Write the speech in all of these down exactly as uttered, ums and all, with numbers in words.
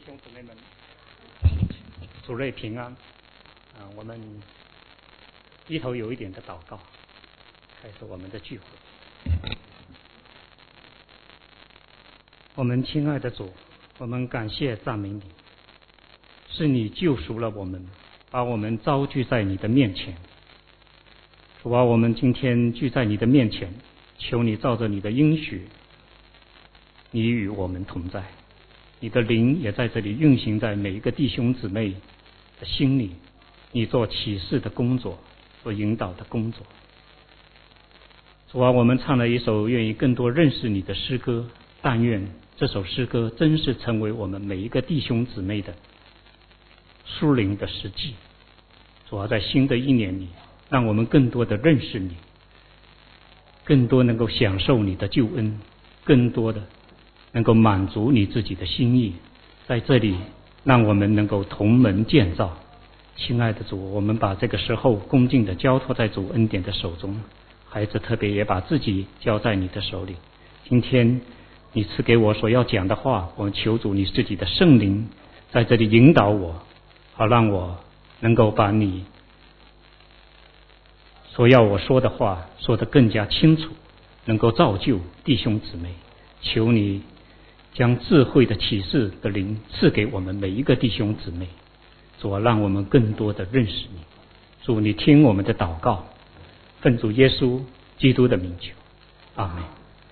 兄姊妹们，主内平安啊！我们一头有一点的祷告，开始我们的聚会。我们亲爱的主，我们感谢赞美你，是你救赎了我们，把我们招聚在你的面前。主啊，我们今天聚在你的面前，求你照着你的应许，你与我们同在，你的灵也在这里运行在每一个弟兄姊妹的心里，你做启示的工作，做引导的工作。主啊，我们唱了一首愿意更多认识你的诗歌，但愿这首诗歌真是成为我们每一个弟兄姊妹的属灵的实际。主啊，在新的一年里，让我们更多的认识你，更多能够享受你的救恩，更多的能够满足你自己的心意。在这里让我们能够同门建造。亲爱的主，我们把这个时候恭敬的交托在主恩典的手中，孩子特别也把自己交在你的手里。今天你赐给我所要讲的话，我们求主你自己的圣灵在这里引导我，好让我能够把你所要我说的话说得更加清楚，能够造就弟兄姊妹。求你将智慧的启示的灵赐给我们每一个弟兄姊妹，主啊，让我们更多的认识你。主，你听我们的祷告，奉主耶稣基督的名求，阿们。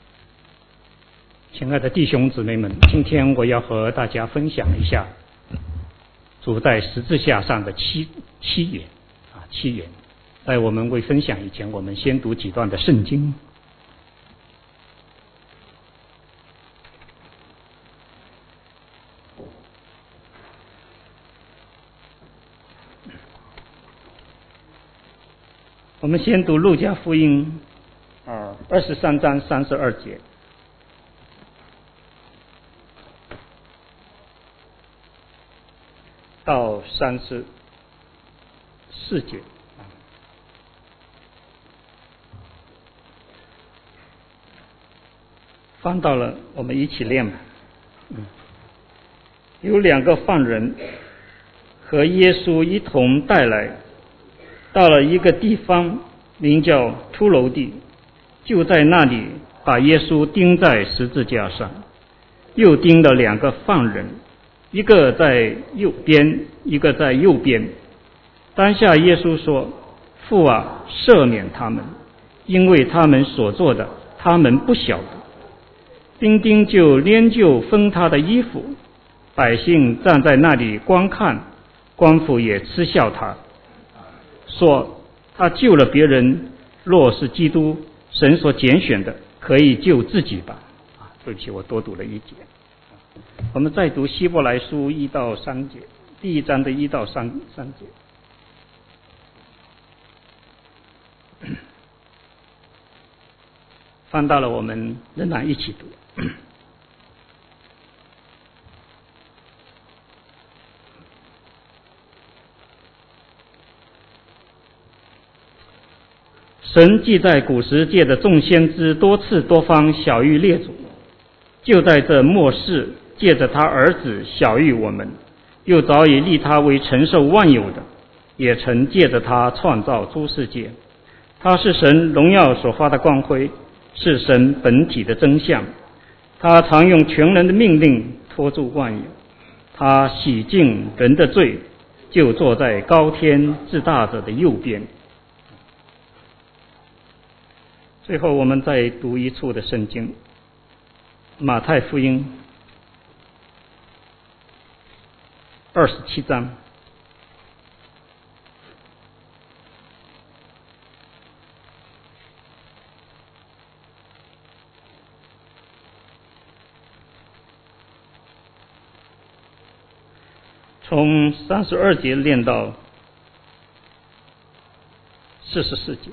亲爱的弟兄姊妹们，今天我要和大家分享一下主在十字架上的七七言啊，七言。在我们未分享以前，我们先读几段的圣经。我们先读路加福音啊，二十三章三十二节。到三十四节。翻到了，我们一起念吧。嗯，有两个犯人和耶稣一同带来，到了一个地方，名叫凸楼地，就在那里把耶稣钉在十字架上，又钉了两个犯人，一个在右边，一个在右边。当下耶稣说：“父啊，赦免他们，因为他们所做的，他们不晓得。”丁丁就拈阄分他的衣服，百姓站在那里观看，官府也嗤笑他，说他救了别人，若是基督，神所拣选的，可以救自己吧。啊，对不起，我多读了一节。我们再读希伯来书一到三节，第一章的一到三三节。翻到了，我们仍然一起读。神既在古时借着众先知多次多方晓谕列祖，就在这末世借着他儿子晓谕我们，又早已立他为承受万有的，也曾借着他创造诸世界。他是神荣耀所发的光辉，是神本体的真相。他常用全能的命令托住万有，他洗净人的罪，就坐在高天至大者的右边。最后我们再读一处的圣经，马太福音二十七章。从三十二节念到四十四节。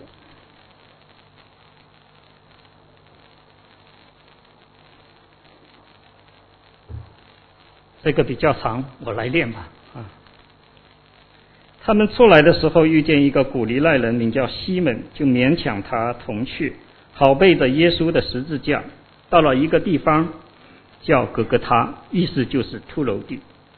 这个比较长，我来念吧。啊，他们出来的时候，遇见一个古利奈人，名叫西门，就勉强他同去，好背着耶稣的十字架，到了一个地方叫各各他，意思就是凸楼地。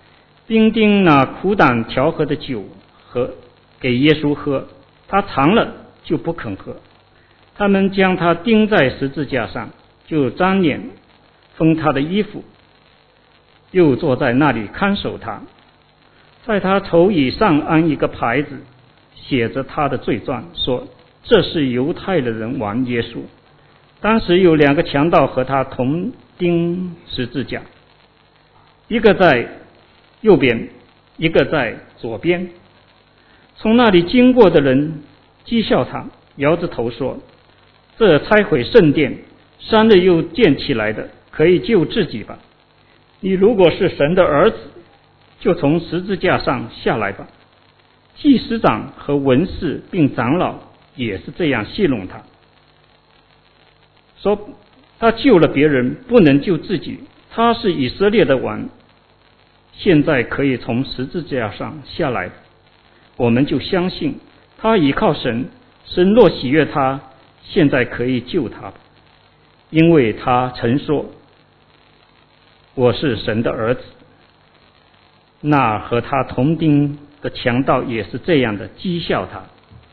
兵丁拿苦胆调和的酒喝给耶稣喝，他尝了就不肯喝。他们将他钉在十字架上，就沾脸封他的衣服，又坐在那里看守他。在他头椅上安一个牌子，写着他的罪状，说这是犹太的人王耶稣。当时有两个强盗和他同钉十字架，一个在右边，一个在左边。从那里经过的人讥笑他，摇着头说，这拆毁圣殿，三日又建起来的，可以救自己吧。你如果是神的儿子，就从十字架上下来吧。祭司长和文士并长老也是这样戏弄他，说他救了别人，不能救自己，他是以色列的王，现在可以从十字架上下来，我们就相信他倚靠神，神若喜悦他，现在可以救他，因为他曾说我是神的儿子。那和他同钉的强盗也是这样的讥笑他。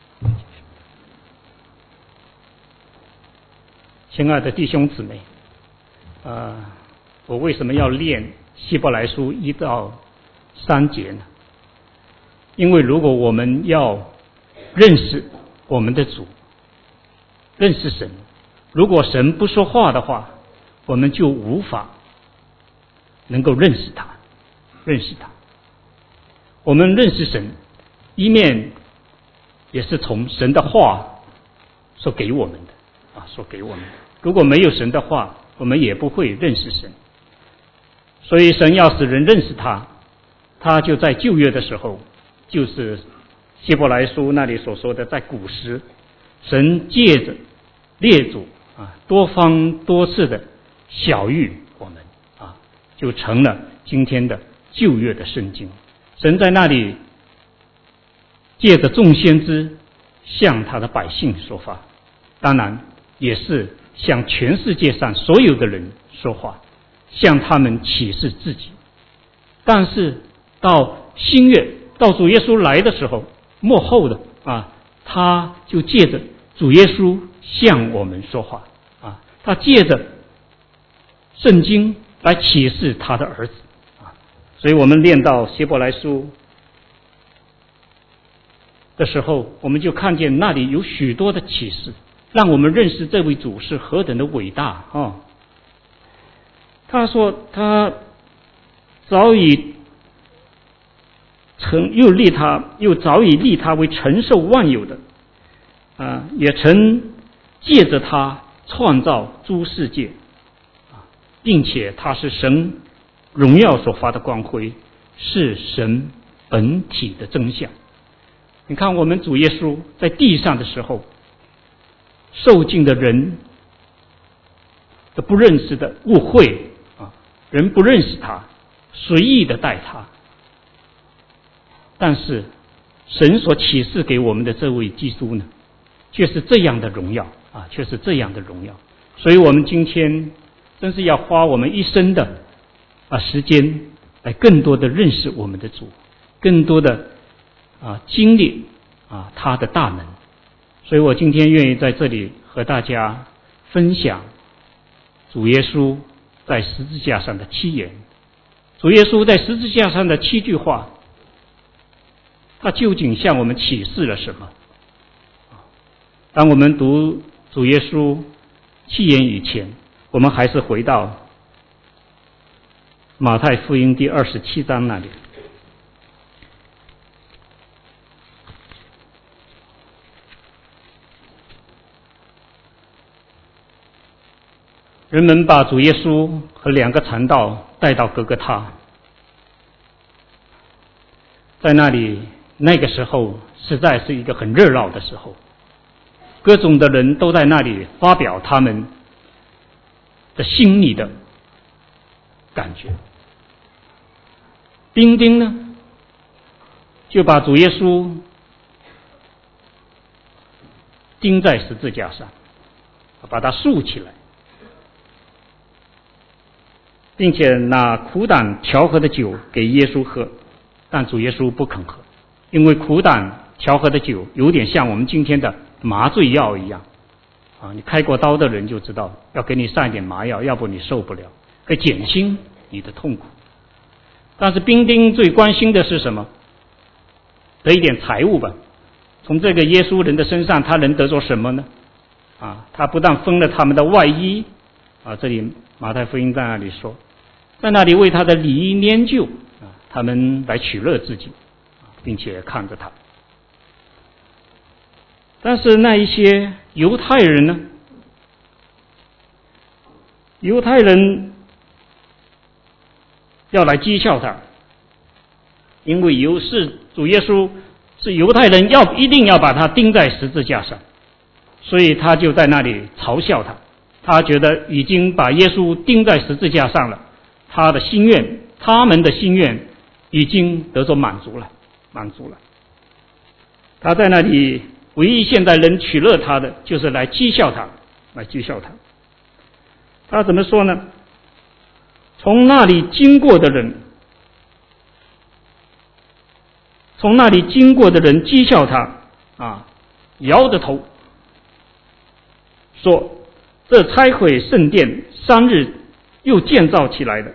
亲爱的弟兄姊妹，呃，我为什么要念希伯来书一到三节呢？因为如果我们要认识我们的主，认识神，如果神不说话的话，我们就无法能够认识他，认识他。我们认识神，一面也是从神的话所给我们的啊，所给我们的。如果没有神的话，我们也不会认识神。所以神要使人认识他，他就在旧约的时候，就是希伯来书那里所说的，在古时，神借着列祖啊，多方多次的晓谕我们啊，就成了今天的旧约的圣经。神在那里借着众先知向他的百姓说话，当然也是向全世界上所有的人说话，向他们启示自己。但是到新约，到主耶稣来的时候，末后的啊，他就借着主耶稣向我们说话啊，他借着圣经来启示他的儿子。所以我们念到希伯来书的时候，我们就看见那里有许多的启示，让我们认识这位主是何等的伟大啊！他说他早已曾又立他，又早已立他为承受万有的啊，也曾借着他创造诸世界啊，并且他是神荣耀所发的光辉，是神本体的真相。你看我们主耶稣在地上的时候，受尽的人的不认识的误会啊，人不认识他，随意的待他。但是神所启示给我们的这位基督呢，却是这样的荣耀啊，却是这样的荣耀。所以我们今天真是要花我们一生的啊，时间来更多的认识我们的主，更多的啊经历啊他的大能。所以我今天愿意在这里和大家分享主耶稣在十字架上的七言。主耶稣在十字架上的七句话，他究竟向我们启示了什么？当我们读主耶稣七言以前，我们还是回到马太福音第二十七章那里。人们把主耶稣和两个强盗带到各各他，在那里，那个时候实在是一个很热闹的时候，各种的人都在那里发表他们的心里的感觉。兵丁呢，就把主耶稣钉在十字架上，把他竖起来，并且拿苦胆调和的酒给耶稣喝， 但主耶稣不肯喝，因为苦胆调和的酒有点像我们今天的麻醉药一样啊，你开过刀的人就知道，要给你上一点麻药，要不你受不了，可以减轻你的痛苦。但是兵丁最关心的是什么？得一点财物吧。从这个耶稣人的身上，他能得着什么呢？啊，他不但分了他们的外衣啊，这里马太福音在那里说，在那里为他的礼衣拈阄啊，他们来取乐自己，并且看着他。但是那一些犹太人呢？犹太人要来讥笑他，因为犹是主耶稣是犹太人要一定要把他钉在十字架上，所以他就在那里嘲笑他。他觉得已经把耶稣钉在十字架上了，他的心愿，他们的心愿已经得到满足了，满足了。他在那里唯一现在能取乐他的，就是来讥笑他，来讥笑他。他怎么说呢？从那里经过的人，从那里经过的人讥笑他啊，摇着头说：“这拆毁圣殿三日又建造起来的，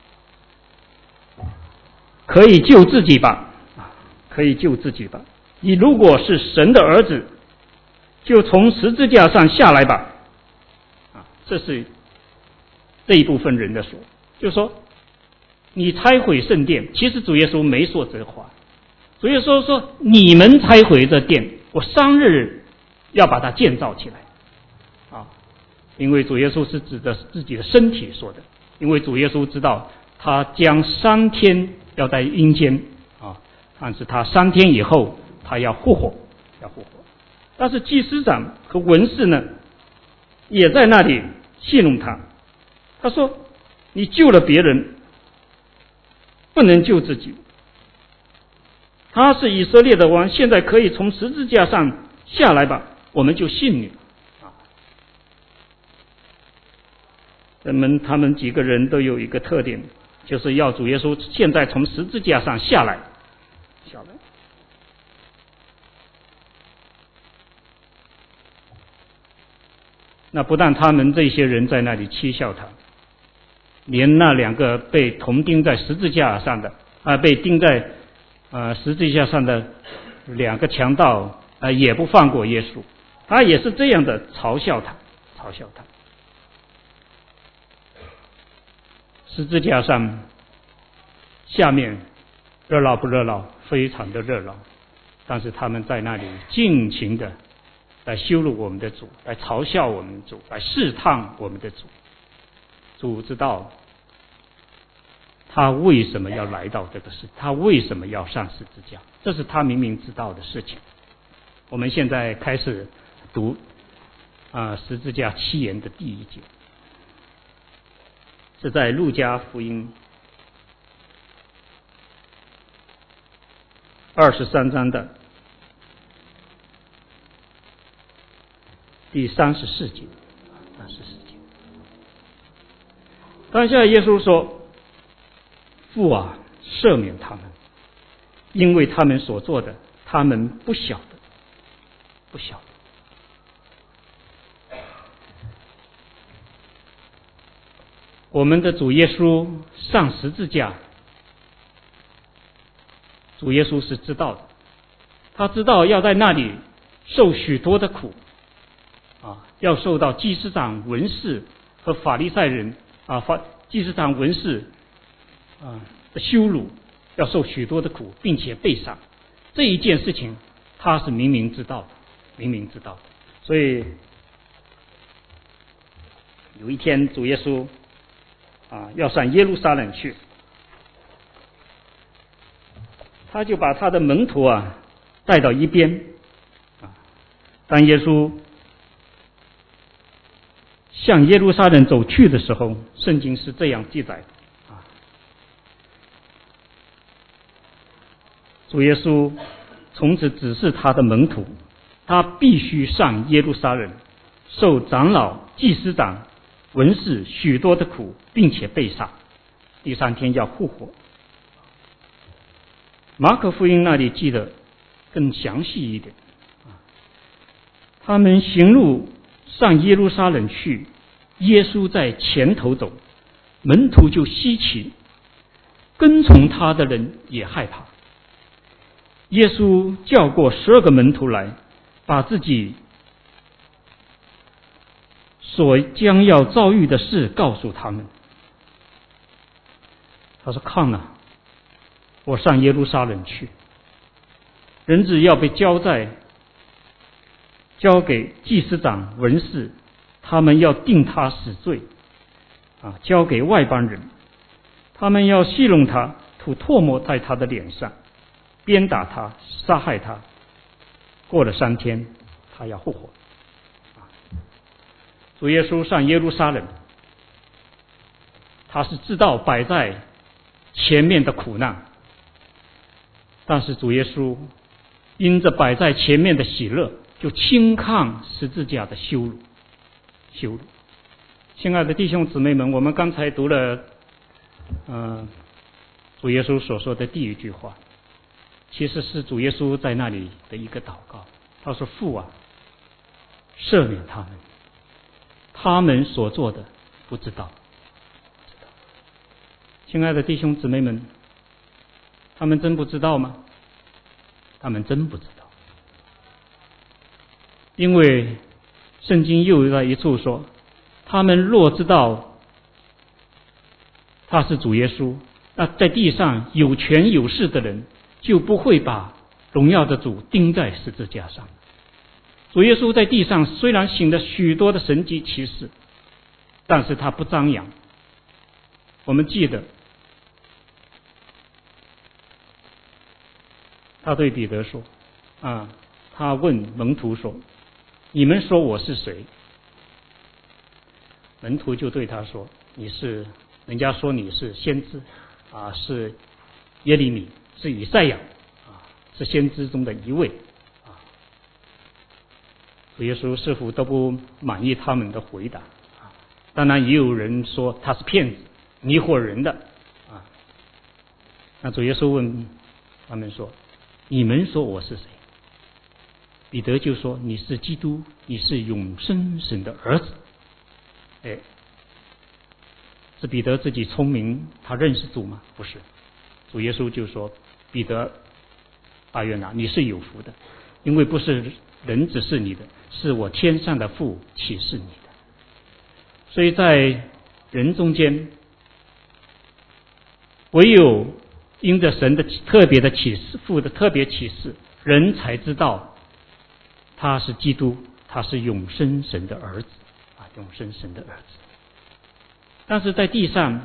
可以救自己吧，可以救自己吧。你如果是神的儿子，就从十字架上下来吧。”啊，这是这一部分人的说，就是说你拆毁圣殿，其实主耶稣没说这话。主耶稣说你们拆毁这殿，我三日要把它建造起来啊！因为主耶稣是指的自己的身体说的，因为主耶稣知道他将三天要在阴间啊，但是他三天以后他要复活，要复活。但是祭司长和文士呢，也在那里戏弄他。他说：“你救了别人，不能救自己。他是以色列的王，现在可以从十字架上下来吧，我们就信你。”啊，人们他们几个人都有一个特点，就是要主耶稣现在从十字架上下来，下来。那不但他们这些人在那里讥笑他，连那两个被同钉在十字架上的啊、呃，被钉在呃十字架上的两个强盗啊、呃，也不放过耶稣，他也是这样的嘲笑他，嘲笑他。十字架上下面热闹不热闹？非常的热闹，但是他们在那里尽情的来羞辱我们的主，来嘲笑我们的主，来试探我们的主。主知道他为什么要来到这个世，他为什么要上十字架，这是他明明知道的事情。我们现在开始读啊、呃、十字架七言的第一节，是在路加福音二十三章的第三十四节，三十四节。当下耶稣说：“父啊，赦免他们，因为他们所做的，他们不晓得，不晓得。”我们的主耶稣上十字架，主耶稣是知道的，他知道要在那里受许多的苦啊，要受到祭司长、文士和法利赛人啊，法祭司长、文士啊的羞辱，要受许多的苦，并且被杀。这一件事情他是明明知道的，明明知道的。所以有一天主耶稣啊要上耶路撒冷去，他就把他的门徒啊带到一边啊，当耶稣向耶路撒冷走去的时候，圣经是这样记载的啊，主耶稣从此指示他的门徒，他必须上耶路撒冷，受长老、祭司长、文士许多的苦，并且被杀，第三天要复活。 马可福音那里记得更详细一点，他们行路上耶路撒冷去，耶稣在前头走，门徒就稀奇，跟从他的人也害怕。耶稣叫过十二个门徒来，把自己所将要遭遇的事告诉他们。他说：看啊，我上耶路撒冷去，人子要被交在交给祭司长文士，他们要定他死罪啊，交给外邦人，他们要戏弄他，吐唾沫在他的脸上，鞭打他，杀害他，过了三天他要复活。主耶稣上耶路撒冷，他是知道摆在前面的苦难，但是主耶稣因着摆在前面的喜乐，就轻看十字架的羞辱。羞辱。亲爱的弟兄姊妹们，我们刚才读了呃主耶稣所说的第一句话，其实是主耶稣在那里的一个祷告。他说：父啊，赦免他们，他们所做的不知道。亲爱的弟兄姊妹们，他们真不知道吗？他们真不知道。因为圣经又在一处说，他们若知道他是主耶稣，那在地上有权有势的人就不会把荣耀的主钉在十字架上。主耶稣在地上虽然行了许多的神迹奇事，但是他不张扬。我们记得他对彼得说啊，他问门徒说：你们说我是谁？门徒就对他说：你是，人家说你是先知啊，是耶利米，是以赛亚啊，是先知中的一位啊。主耶稣似乎都不满意他们的回答啊。当然也有人说他是骗子，迷惑人的啊。那主耶稣问他们说：你们说我是谁？彼得就说：你是基督，你是永生神的儿子。哎，是彼得自己聪明，他认识主吗？不是。主耶稣就说：彼得巴约拿，你是有福的，因为不是人指示你的，是我天上的父启示你的。所以在人中间，唯有因着神的特别的启示，父的特别启示，人才知道他是基督，他是永生神的儿子啊，永生神的儿子。但是在地上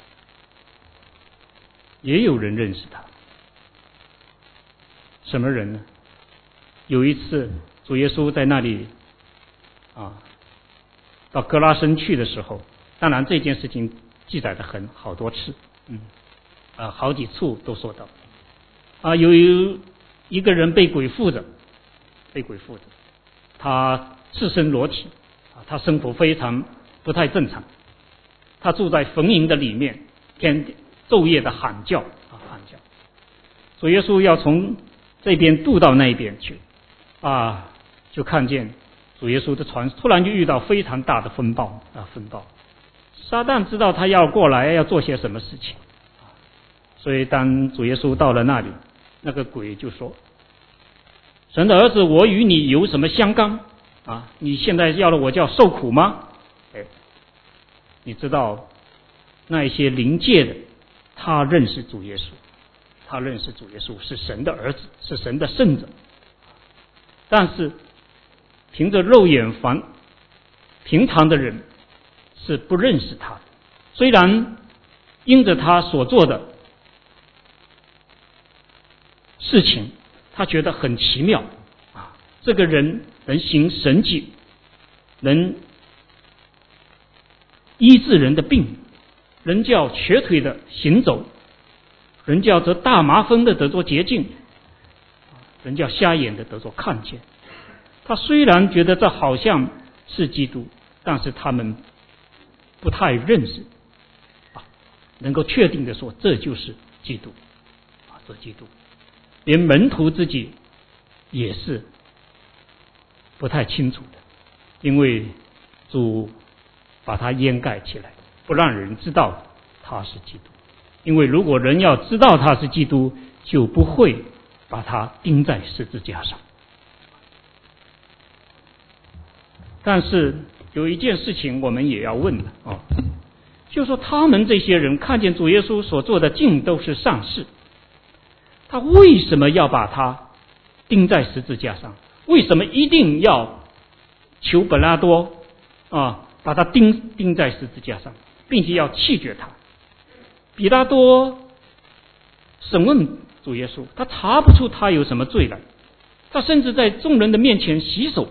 也有人认识他。什么人呢？有一次主耶稣在那里啊，到格拉森去的时候，当然这件事情记载的很好多次，嗯啊，好几处都说到啊，有一个人被鬼附着，被鬼附着，他赤身裸体啊，他生活非常不太正常，他住在坟茔的里面，天昼夜的喊叫啊喊叫。主耶稣要从这边渡到那边去啊，就看见主耶稣的船突然就遇到非常大的风暴啊风暴。撒旦知道他要过来要做些什么事情，所以当主耶稣到了那里，那个鬼就说：神的儿子，我与你有什么相干啊？你现在要了我叫受苦吗？哎，你知道那一些灵界的，他认识主耶稣，他认识主耶稣是神的儿子，是神的圣者，但是凭着肉眼凡平常的人是不认识他的。虽然因着他所做的事情，他觉得很奇妙啊，这个人能行神迹，能医治人的病，人叫瘸腿的行走，人叫得大麻风的得着洁净，人叫瞎眼的得着看见。他虽然觉得这好像是基督，但是他们不太认识啊，能够确定的说这就是基督啊，这基督。 连门徒自己也是不太清楚的，因为主把它掩盖起来，不让人知道他是基督。因为如果人要知道他是基督，就不会把他钉在十字架上。但是有一件事情我们也要问的啊，就是说他们这些人看见主耶稣所做的尽都是善事，他为什么要把他钉在十字架上？为什么一定要求本拉多啊把他钉钉在十字架上，并且要弃绝他？比拉多审问主耶稣，他查不出他有什么罪来，他甚至在众人的面前洗手，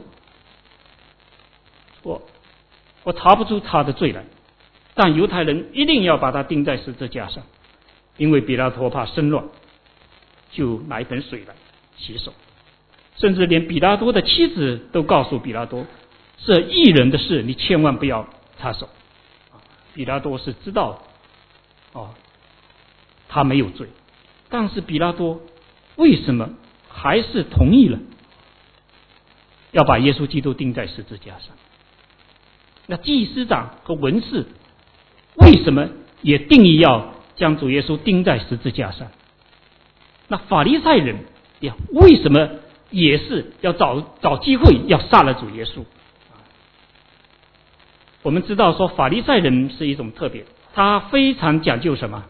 我我查不出他的罪来，但犹太人一定要把他钉在十字架上，因为比拉多怕生乱，就拿一盆水来洗手。甚至连比拉多的妻子都告诉比拉多，这义人的事你千万不要插手。比拉多是知道哦，他没有罪，但是比拉多为什么还是同意了要把耶稣基督钉在十字架上？那祭司长和文士为什么也定义要将主耶稣钉在十字架上？那法利赛人呀，为什么也是要找找机会要杀了主耶稣？我们知道说法利赛人是一种特别，他非常讲究什么？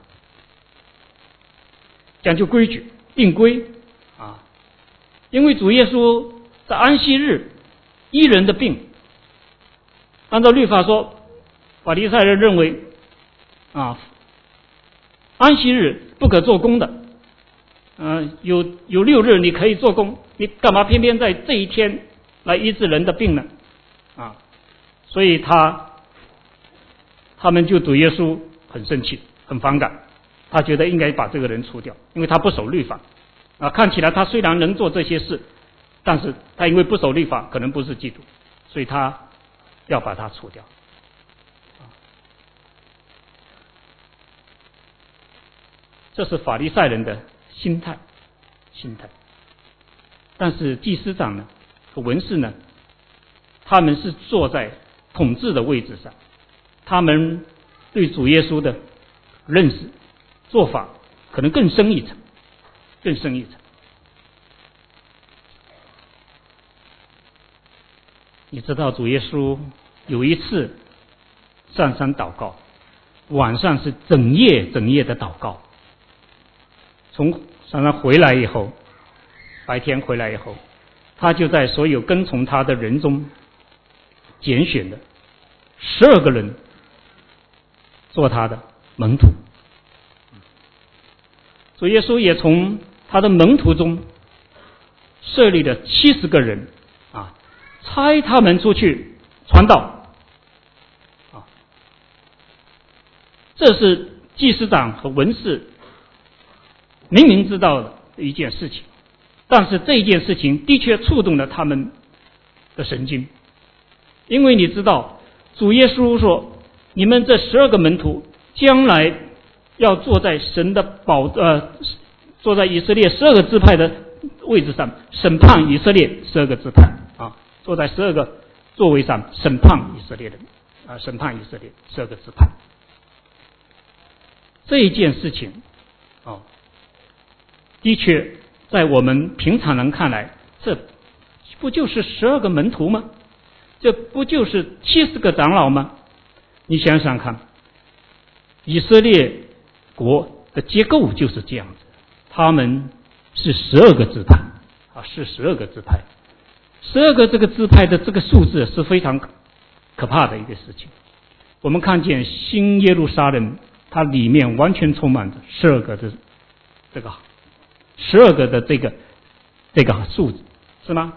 讲究规矩、定规啊。因为主耶稣在安息日医人的病，按照律法说，法利赛人认为啊，安息日不可做工的，嗯、呃，有有六日你可以做工，你干嘛偏偏在这一天来医治人的病呢？啊，所以他他们就对耶稣很生气，很反感，他觉得应该把这个人除掉，因为他不守律法啊。看起来他虽然能做这些事，但是他因为不守律法，可能不是基督，所以他要把他除掉。这是法利赛人的心态，心态。但是祭司长呢和文士呢，他们是坐在统治的位置上，他们对主耶稣的认识做法可能更深一层，更深一层。你知道主耶稣有一次上山祷告，晚上是整夜整夜的祷告，从山上回来以后，白天回来以后，他就在所有跟从他的人中拣选的十二个人做他的门徒。主耶稣也从他的门徒中设立了七十个人啊，差他们出去传道啊。这是祭司长和文士明明知道的一件事情，但是这件事情的确触动了他们的神经。因为你知道主耶稣说，你们这十二个门徒将来要坐在神的宝呃，坐在以色列十二个支派的位置上，审判以色列十二个支派啊，坐在十二个座位上审判以色列人啊，审判以色列十二个支派。这一件事情啊，的确在我们平常人看来，这不就是十二个门徒吗？这不就是七十个长老吗？你想想看，以色列国的结构就是这样子，他们是十二个支派啊，是十二个支派，十二个这个支派的这个数字是非常可怕的一个事情。我们看见新耶路撒冷，它里面完全充满着十二个的这个十二个的这个这个数字，是吗？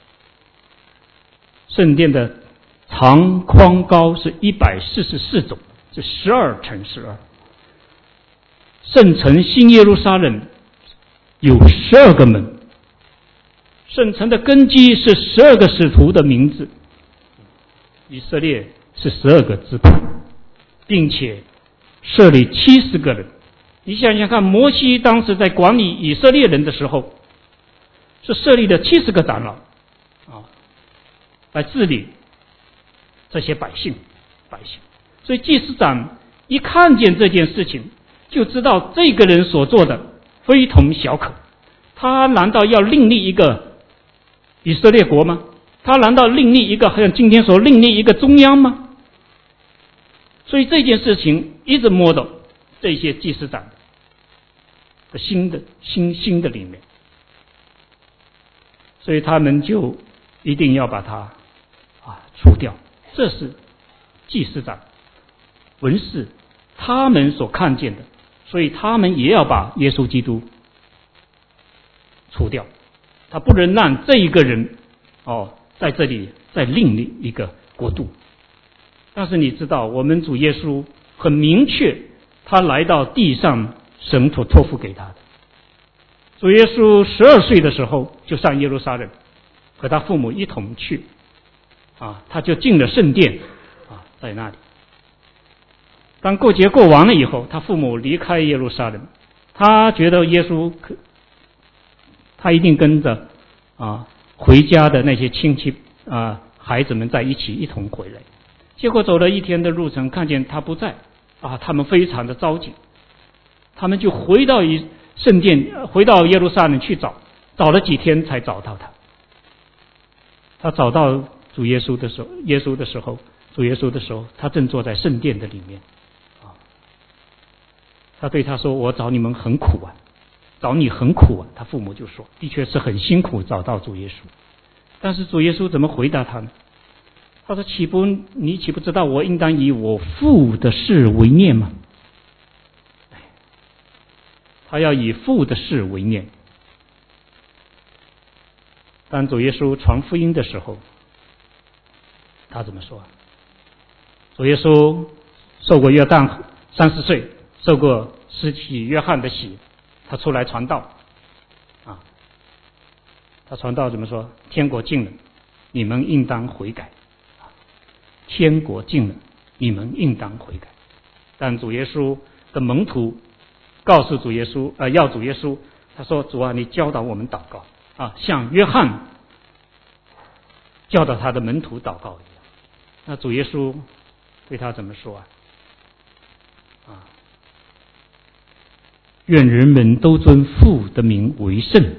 圣殿的长宽高是一百四十四种，是十二乘十二。圣城新耶路撒冷有十二个门，圣城的根基是十二个使徒的名字，以色列是十二个支派，并且设立七十个人你想想看，摩西当时在管理以色列人的时候，是设立了七十个长老啊，来治理这些百姓百姓。所以祭司长一看见这件事情，就知道这个人所做的非同小可。他难道要另立一个以色列国吗？他难道另立一个像今天所另立一个中央吗？所以这件事情一直摸到这些祭司长的新的新新的里面，所以他们就一定要把它啊除掉。这是祭司长文士他们所看见的，所以他们也要把耶稣基督除掉。他不能让这一个人哦在这里再另立一个国度。但是你知道，我们主耶稣很明确，他来到地上，神所托付给他的。主耶稣十二岁的时候就上耶路撒冷，和他父母一同去啊，他就进了圣殿啊，在那里。当过节过完了以后，他父母离开耶路撒冷，他觉得耶稣可，他一定跟着啊回家的那些亲戚啊孩子们在一起一同回来。结果走了一天的路程，看见他不在啊，他们非常的着急，他们就回到一圣殿，回到耶路撒冷去找，找了几天才找到他。他找到主耶稣的时候，耶稣的时候，主耶稣的时候，他正坐在圣殿的里面啊。他对他说：“我找你们很苦啊，找你很苦啊。”他父母就说：“的确是很辛苦找到主耶稣。”但是主耶稣怎么回答他呢？他说：“岂不你岂不知道我应当以我父的事为念吗？”他要以父的事为念。当主耶稣传福音的时候，他怎么说？主耶稣受过约旦三十岁，受过施洗约翰的洗，他出来传道啊。他传道怎么说？天国近了，你们应当悔改。天国近了，你们应当悔改。但主耶稣的门徒告诉主耶稣，呃，要主耶稣，他说：“主啊，你教导我们祷告啊，像约翰教导他的门徒祷告一样。”那主耶稣对他怎么说啊？啊，愿人们都尊父的名为圣，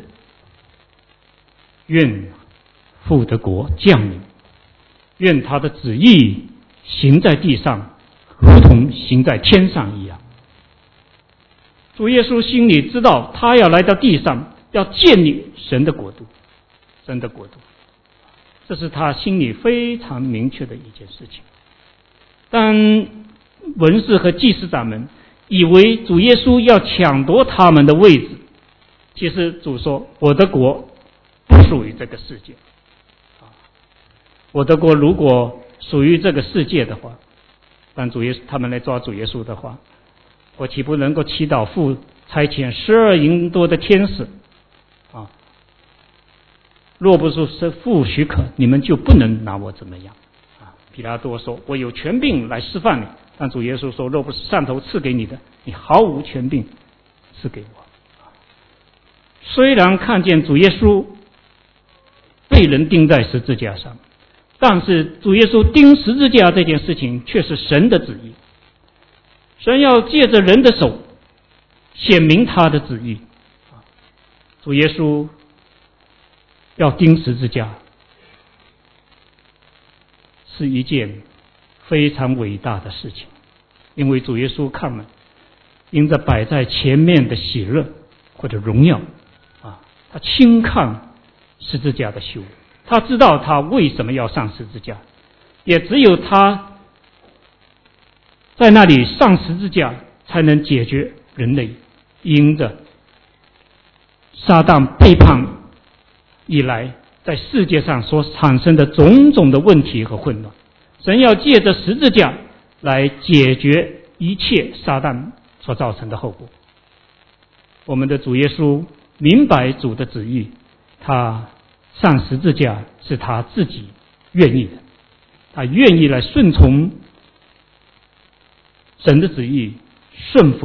愿父的国降临。愿他的旨意行在地上，如同行在天上一样。主耶稣心里知道，他要来到地上，要建立神的国度，神的国度，这是他心里非常明确的一件事情。当文士和祭司长们以为主耶稣要抢夺他们的位置，其实主说：“我的国不属于这个世界。我的国如果属于这个世界的话，当主耶稣他们来抓主耶稣的话，我岂不能够祈祷父差遣十二营多的天使啊？若不是父许可，你们就不能拿我怎么样啊？”彼拉多说：“我有权柄来释放你。”但主耶稣说：“若不是上头赐给你的，你毫无权柄赐给我。”虽然看见主耶稣被人钉在十字架上，但是主耶稣钉十字架这件事情却是神的旨意，神要借着人的手显明他的旨意。主耶稣要钉十字架是一件非常伟大的事情，因为主耶稣看了，因着摆在前面的喜乐或者荣耀啊，他轻看十字架的羞辱。他知道他为什么要上十字架，也只有他在那里上十字架，才能解决人类因着撒旦背叛以来在世界上所产生的种种的问题和混乱。神要借着十字架来解决一切撒旦所造成的后果。我们的主耶稣明白主的旨意，他上十字架是他自己愿意的，他愿意来顺从神的旨意，顺服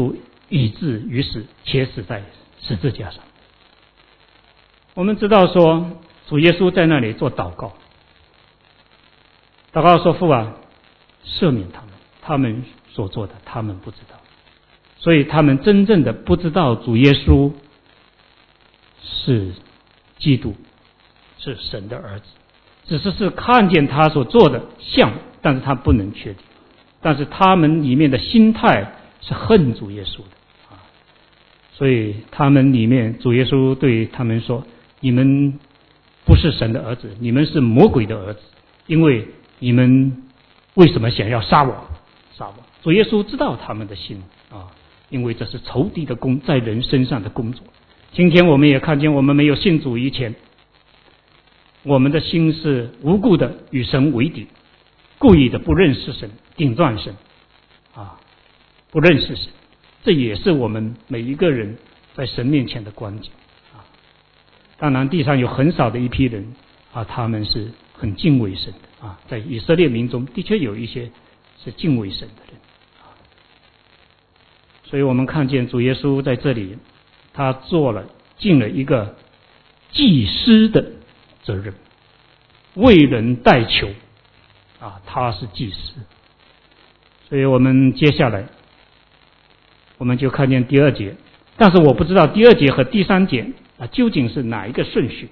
以至于死，且死在十字架上。我们知道说，主耶稣在那里做祷告，祷告说：“父啊，赦免他们，他们所做的，他们不知道。”所以他们真正的不知道主耶稣是基督，是神的儿子，只是是看见他所做的像，但是他不能确定。但是他们里面的心态是恨主耶稣的啊，所以他们里面主耶稣对他们说：“你们不是神的儿子，你们是魔鬼的儿子，因为你们为什么想要杀我？杀我！”主耶稣知道他们的心啊，因为这是仇敌的工在人身上的工作。今天我们也看见，我们没有信主以前，我们的心是无故的与神为敌，故意的不认识神，顶撞神啊，不认识神，这也是我们每一个人在神面前的光景啊。当然地上有很少的一批人啊，他们是很敬畏神的啊，在以色列民中的确有一些是敬畏神的人啊。所以我们看见主耶稣在这里，他做了尽了一个祭司的责任，为人代求啊，他是祭司。所以我们接下来我们就看见第二节，但是我不知道第二节和第三节啊究竟是哪一个顺序。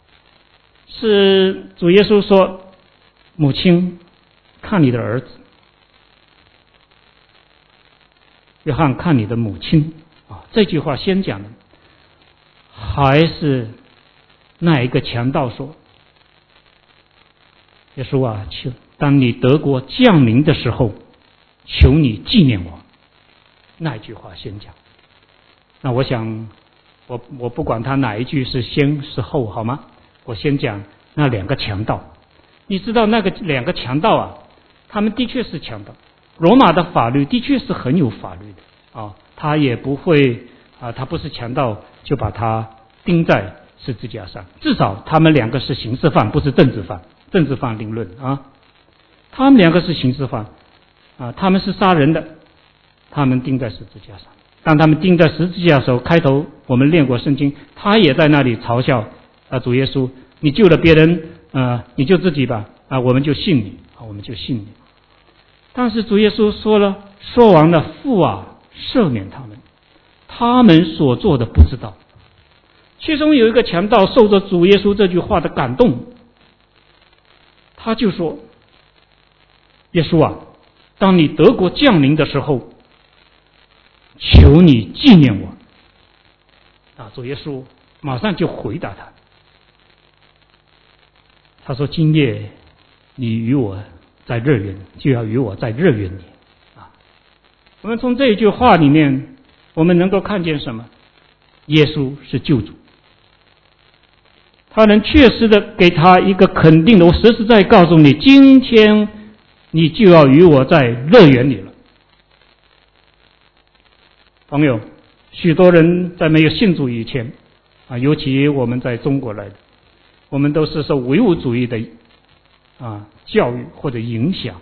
是主耶稣说：“母亲，看你的儿子。”约翰看你的母亲啊，这句话先讲的，还是那一个强盗说：“耶稣啊，求当你得国降临的时候，求你纪念我。”那一句话先讲。那我想，我我不管他哪一句是先是后，好吗？我先讲那两个强盗。你知道那个两个强盗啊，他们的确是强盗。罗马的法律的确是很有法律的啊，他也不会啊，他不是强盗就把他钉在十字架上，至少他们两个是刑事犯，不是政治犯。政治犯另论啊，他们两个是刑事犯啊，他们是杀人的，他们钉在十字架上。当他们钉在十字架的时候，开头我们练过圣经，他也在那里嘲笑啊主耶稣：“你救了别人，啊，你救自己吧，啊，我们就信你，啊，我们就信你。”但是主耶稣说了，说完了：“父啊，赦免他们，他们所做的不知道。”其中有一个强盗受着主耶稣这句话的感动，他就说：“耶稣啊，当你得国降临的时候，求你纪念我。”啊，主耶稣马上就回答他，他说：“今夜你与我在乐园，就要与我在乐园里。”啊，我们从这一句话里面，我们能够看见什么？耶稣是救主，他能确实的给他一个肯定的，我实实在告诉你，今天你就要与我在乐园里了。朋友，许多人在没有信主以前啊，尤其我们在中国来的，我们都是受唯物主义的啊教育或者影响，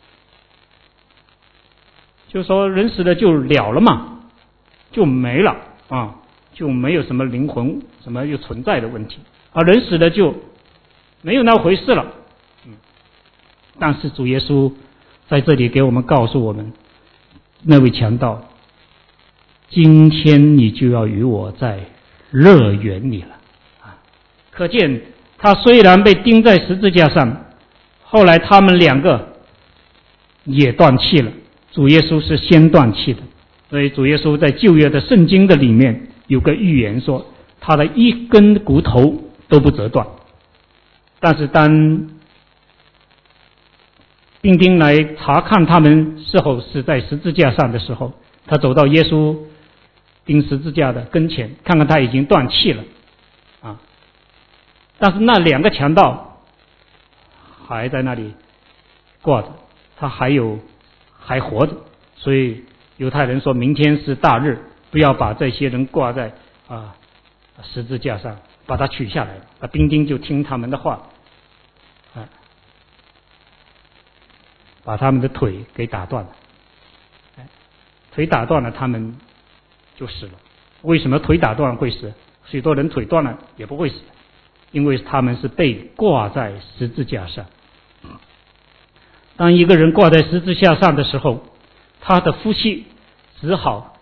就说人死了就了了嘛，就没了啊，就没有什么灵魂什么又存在的问题，而人死了就没有那回事了。嗯，但是主耶稣在这里给我们告诉我们，那位强盗，今天你就要与我在乐园里了啊！可见他虽然被钉在十字架上，后来他们两个也断气了，主耶稣是先断气的。所以主耶稣在旧约的圣经的里面有个预言说，他的一根骨头都不折断。但是当兵丁来查看他们是否是在十字架上的时候，他走到耶稣钉十字架的跟前，看看他已经断气了啊！但是那两个强盗还在那里挂着，他还有还活着，所以犹太人说明天是大日，不要把这些人挂在啊十字架上，把他取下来。那兵丁就听他们的话，啊，把他们的腿给打断了，腿打断了，他们就死了。为什么腿打断会死？许多人腿断了也不会死，因为他们是被挂在十字架上。当一个人挂在十字架上的时候，他的呼吸只好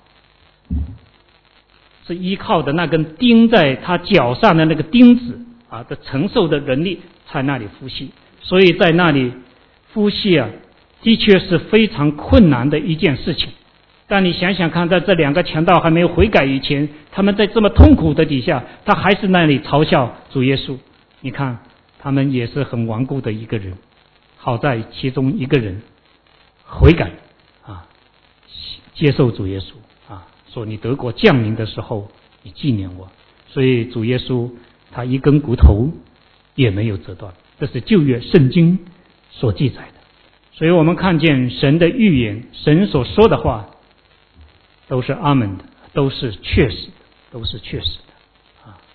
是依靠的那根钉在他脚上的那个钉子啊的承受的能力在那里呼吸，所以在那里呼吸啊，的确是非常困难的一件事情。但你想想看，在这两个强盗还没有悔改以前，他们在这么痛苦的底下，他还是那里嘲笑主耶稣。你看，他们也是很顽固的一个人。好在其中一个人悔改啊，接受主耶稣啊，说你得国降临的时候，你纪念我。所以主耶稣他一根骨头也没有折断，这是旧约圣经所记载的。所以我们看见神的预言，神所说的话都是阿门的，都是确实的，都是确实的啊！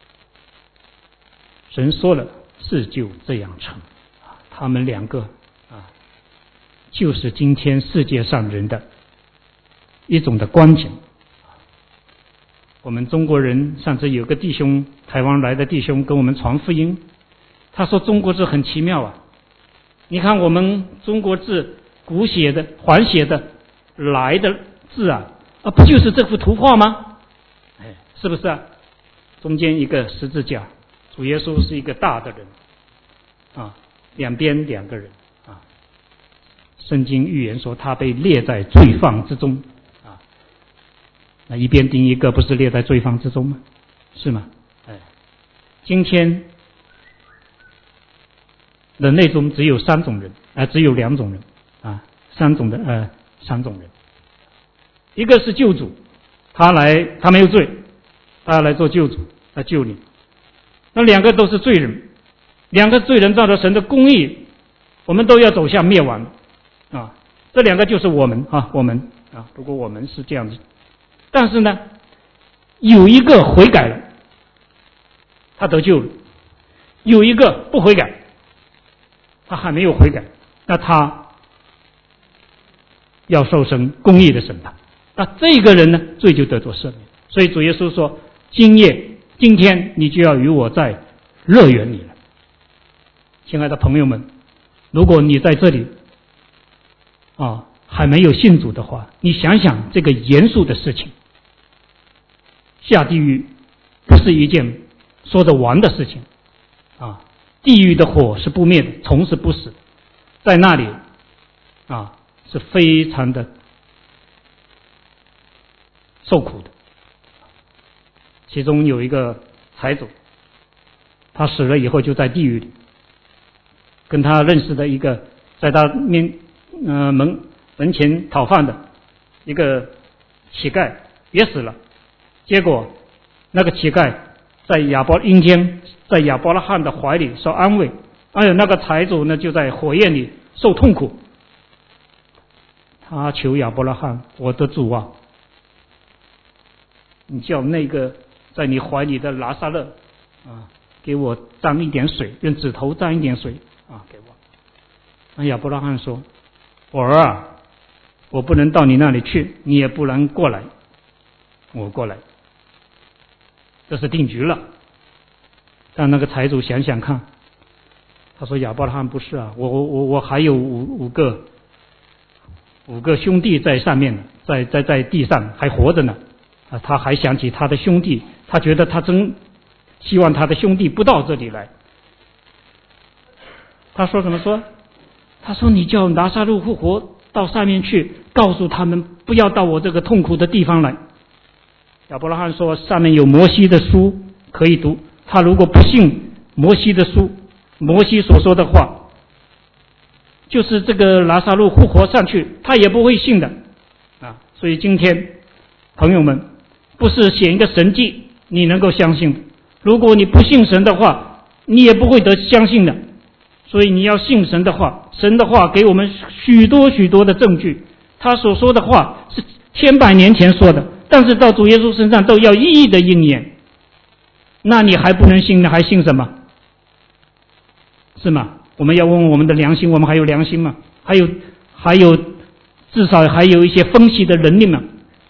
神说了，事就这样成啊！他们两个啊，就是今天世界上人的一种的光景。我们中国人上次有个弟兄，台湾来的弟兄跟我们传福音，他说中国字很奇妙啊！你看我们中国字古写的、缓写的来的字啊。啊，不就是这幅图画吗？哎，是不是啊？中间一个十字架，主耶稣是一个大的人啊，两边两个人啊。圣经预言说他被列在罪犯之中啊，那一边钉一个，不是列在罪犯之中吗？是吗？哎，今天人类中只有三种人啊、呃，只有两种人啊，三种的呃，三种人。一个是救主，他来，他没有罪，他来做救主，来救你。那两个都是罪人，两个罪人照着神的公义，我们都要走向灭亡啊！这两个就是我们啊，我们啊，如果我们是这样子，但是呢，有一个悔改了，他得救了；有一个不悔改，他还没有悔改，那他要受神公义的审判。那这个人呢，罪就得着赦免。所以主耶稣说：“今夜，今天你就要与我在乐园里了。”亲爱的朋友们，如果你在这里啊还没有信主的话，你想想这个严肃的事情，下地狱不是一件说得完的事情啊！地狱的火是不灭的，虫是不死的，在那里啊是非常的受苦的。其中有一个财主，他死了以后就在地狱里，跟他认识的一个在他面呃门门前讨饭的一个乞丐也死了。结果那个乞丐在亚伯阴间，在亚伯拉罕的怀里受安慰，还有那个财主呢就在火焰里受痛苦。他求亚伯拉罕：“我的主啊，你叫那个在你怀里的拿撒勒啊，给我沾一点水，用指头沾一点水啊，给我。”那亚伯拉罕说：“我儿啊，我不能到你那里去，你也不能过来，我过来。”这是定局了。但那个财主想想看，他说：“亚伯拉罕不是啊，我我我我还有五五个五个兄弟在上面，在在在地上还活着呢。”啊，他还想起他的兄弟，他觉得他真希望他的兄弟不到这里来。他说什么说？他说：“你叫拿撒勒复活到上面去，告诉他们不要到我这个痛苦的地方来。”亚伯拉罕说：“上面有摩西的书可以读，他如果不信摩西的书，摩西所说的话，就是这个拿撒勒复活上去，他也不会信的啊！所以今天朋友们，不是显一个神迹你能够相信的，如果你不信神的话，你也不会得相信的。所以你要信神的话，神的话给我们许多许多的证据，他所说的话是千百年前说的，但是到主耶稣身上都要一一的应验。那你还不能信呢，还信什么？是吗？我们要问问我们的良心，我们还有良心吗？还有还有至少还有一些分析的能力吗？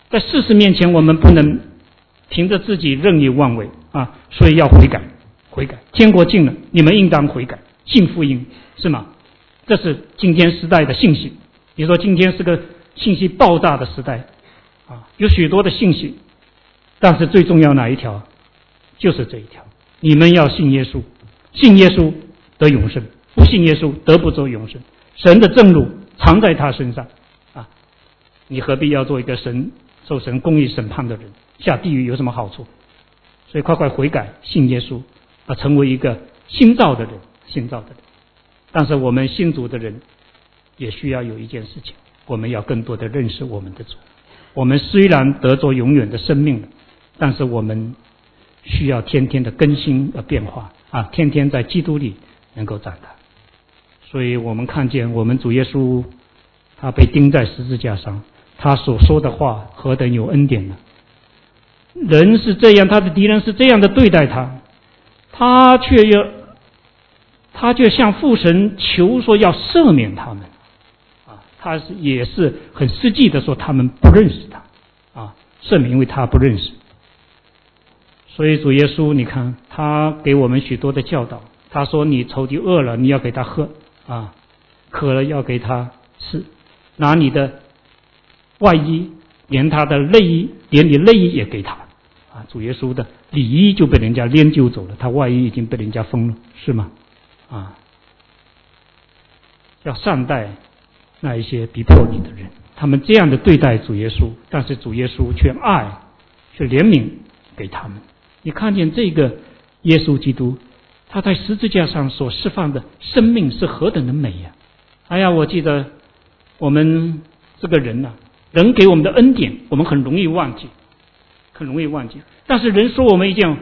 在事实面前，我们不能凭着自己任意妄为啊，所以要悔改，悔改。天国近了，你们应当悔改，信福音，是吗？这是今天时代的信息。你说今天是个信息爆炸的时代啊，有许多的信息，但是最重要哪一条？就是这一条，你们要信耶稣，信耶稣得永生，不信耶稣得不着永生。神的正路藏在他身上啊，你何必要做一个神受神公义审判的人？下地狱有什么好处？所以快快悔改，信耶稣啊，成为一个新造的人，新造的人。但是我们信主的人也需要有一件事情，我们要更多的认识我们的主。我们虽然得着永远的生命了，但是我们需要天天的更新和变化啊，天天在基督里能够长大。所以我们看见我们主耶稣他被钉在十字架上，他所说的话何等有恩典呢？人是这样，他的敌人是这样的对待他，他却要他却向父神求说要赦免他们啊，他是也是很实际的说他们不认识他啊，赦免因为他不认识。所以主耶稣你看他给我们许多的教导，他说你仇敌饿了你要给他喝啊，渴了要给他吃，拿你的外衣连他的内衣连你内衣也给他啊，主耶稣的里衣就被人家连揪走了，他外衣已经被人家封了，是吗？啊，要善待那一些逼迫你的人，他们这样的对待主耶稣，但是主耶稣却爱却怜悯给他们。你看见这个耶稣基督他在十字架上所释放的生命是何等的美呀、啊！哎呀，我记得我们这个人啊，人给我们的恩典我们很容易忘记，很容易忘记。但是人说我们一件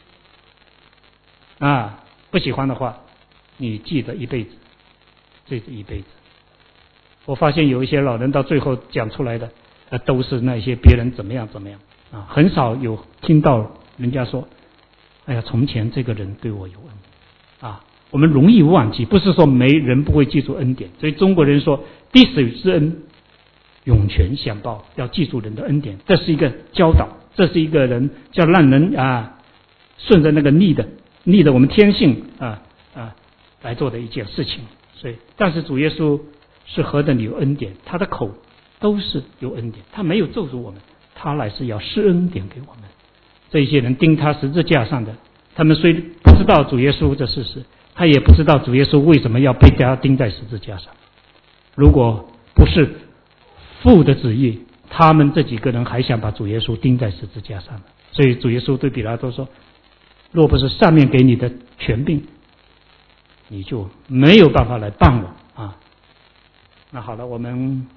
啊不喜欢的话，你记得一辈子，这是一辈子。我发现有一些老人到最后讲出来的呃，都是那些别人怎么样怎么样啊，很少有听到人家说哎呀从前这个人对我有恩啊。我们容易忘记，不是说没人不会记住恩典，所以中国人说滴水之恩涌泉相报，要记住人的恩典，这是一个教导，这是一个人叫让人啊顺着那个逆的逆的我们天性啊啊来做的一件事情。所以但是主耶稣是何等有恩典，他的口都是有恩典，他没有咒诅我们，他乃是要施恩典给我们。这些人钉他十字架上的，他们虽不知道主耶稣这事实，他也不知道主耶稣为什么要被他钉在十字架上。如果不是父的旨意，他们这几个人还想把主耶稣钉在十字架上。所以主耶稣对彼拉多说，若不是上面给你的权柄，你就没有办法来办我啊。那好了，我们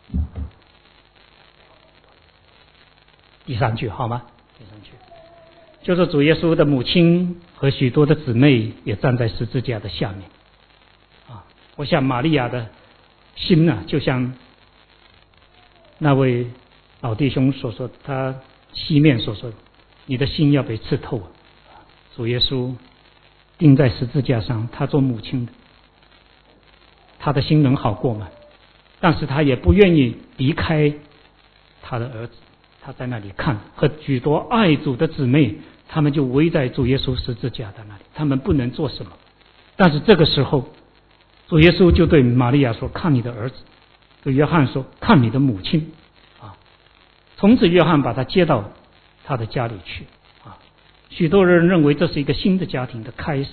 第三句好吗？第三句就是主耶稣的母亲和许多的姊妹也站在十字架的下面啊。我想玛利亚的心啊，就像那位老弟兄所说，他西面所说的，你的心要被刺透啊。主耶稣钉在十字架上，他做母亲的，他的心能好过吗？但是他也不愿意离开他的儿子，他在那里看，和许多爱主的姊妹，他们就围在主耶稣十字架的那里，他们不能做什么。但是这个时候主耶稣就对玛利亚说，看你的儿子，对约翰说，看你的母亲啊。从此约翰把他接到他的家里去啊。许多人认为这是一个新的家庭的开始